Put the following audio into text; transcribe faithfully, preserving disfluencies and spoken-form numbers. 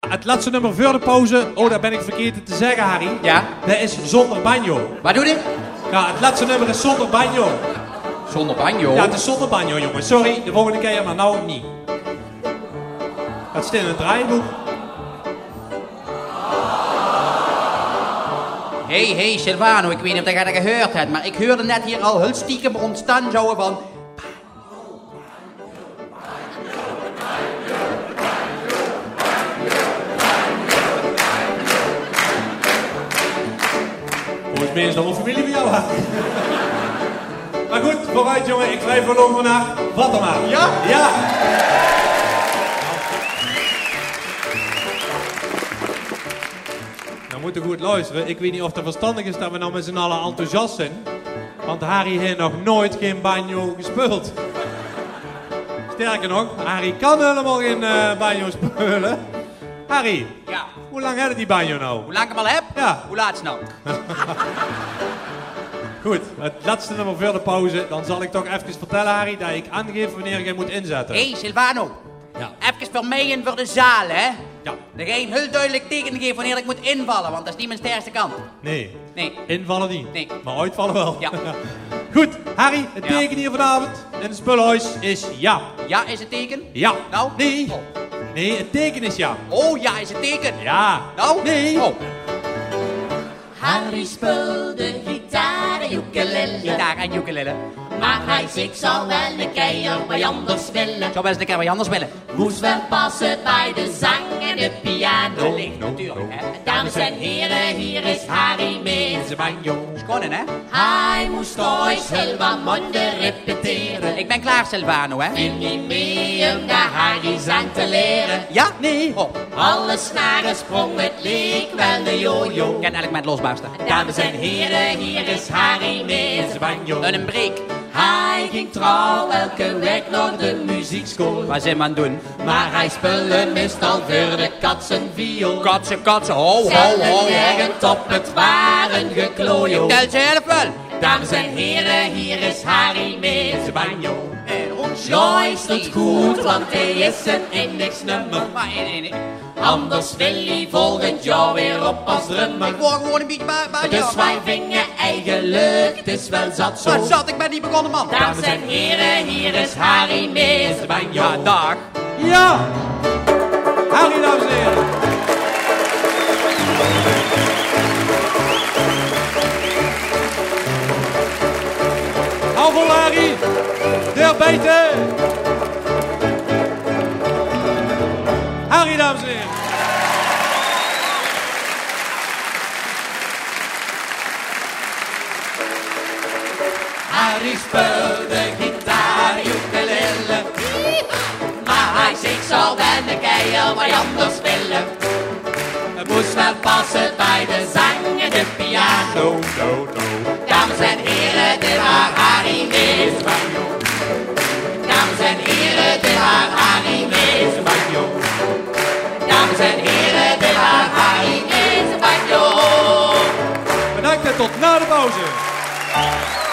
het laatste nummer voor de pauze. Oh, daar ben ik vergeten te zeggen, Harry. Ja? Dat is zonder banjo. Wat doe je? Ja, het laatste nummer is zonder banjo. Zonder banjo? Ja, het is zonder banjo, jongens. Sorry, de volgende keer, maar nou niet. Het staat in het draaiboek. Hé, hey, hey, Silvano, ik weet niet of jij dat gehoord hebt, maar ik hoorde net hier al heel stiekem ontstaan zo van... Volgens mij is dat een familie van jou, hè? Maar goed, vooruit jongen, ik schrijf wel over naar. Wat dan maar. Ja? Ja! Nou, we moeten goed luisteren. Ik weet niet of het verstandig is dat we nou met z'n allen enthousiast zijn. Want Harry heeft nog nooit geen banjo gespeeld. Sterker nog, Harry kan helemaal geen uh, banjo spelen. Harry, Ja. hoe lang heb je die banjo nou? Hoe lang ik hem al heb? Ja. Hoe laat is het nou? Goed, het laatste nummer voor de pauze. Dan zal ik toch even vertellen, Harry, dat ik aangeef wanneer je moet inzetten. Hé, hey, Silvano. Ja. Even voor mij en voor de zaal, hè? Ja. Dan ga je een heel duidelijk teken geven wanneer ik moet invallen, want dat is niet mijn sterkste kant. Nee. Nee. Invallen niet. Nee. Maar uitvallen wel. Ja. Goed, Harry, het Ja. teken hier vanavond in het spullenhuis is ja. Ja is het teken? Ja. Nou? Nee. Oh. Nee, het teken is ja. Oh, ja is het teken. Ja. Nou? Nee. Oh. Harry speelde gitaar en ukulele, Gitaar en ukulele. maar hij zich zou wel een keer bij anders willen. Ik zou best een keer wat anders willen. Moest wel passen bij de zang en de piano. Wellicht, natuurlijk, hè. Dames en heren, hier is Harry met zijn banjo. Schonen, hè? Hij moest ooit heel wat monden repeteren. Ik ben klaar, Silvano, hè? Wil niet mee om naar Harry zang te leren. Ja? Nee. Oh, Alle snaren sprong, het leek wel de jojo. ik ken elk met losbarsten. Dames en heren, hier is Harry met zijn banjo. En een break. Hij ging trouw elke week naar de muziekschool. Wat zijn we aan het doen? Maar hij speelde meestal voor de katsen viool. Katsen, katsen, ho, ho, ho, Zelden ho. nergens op, het waren geklooio. Tel ze helft wel. Dames en heren, hier is Harry met zijn banjo. En ons Luistert goed, want hij is een indeksnummer. Maar nee, nee, nee. Anders wil hij volgend jaar weer op als drummer. Ik word gewoon een beetje bij, bij Dus wij vingen eigenlijk, het is wel zat zo. Wat zat ik ben niet begonnen, man. Dames en heren, hier is Harry met zijn banjo. Ja, dag. Ja. Harry, dames en heren. Hou vol, Harry. Der bijten. Harry, dames en heren. Harry speelde gitaar, ukulele. Maar hij zich zo wel een keer wat anders willen. Het moest wel passen bij de zang en de piano. No, no. Dames en heren, dit was Harry met zijn banjo. Dames en heren, dit was Harry met zijn banjo. Dames en heren, dit was Harry met zijn banjo. Bedankt en tot na de pauze.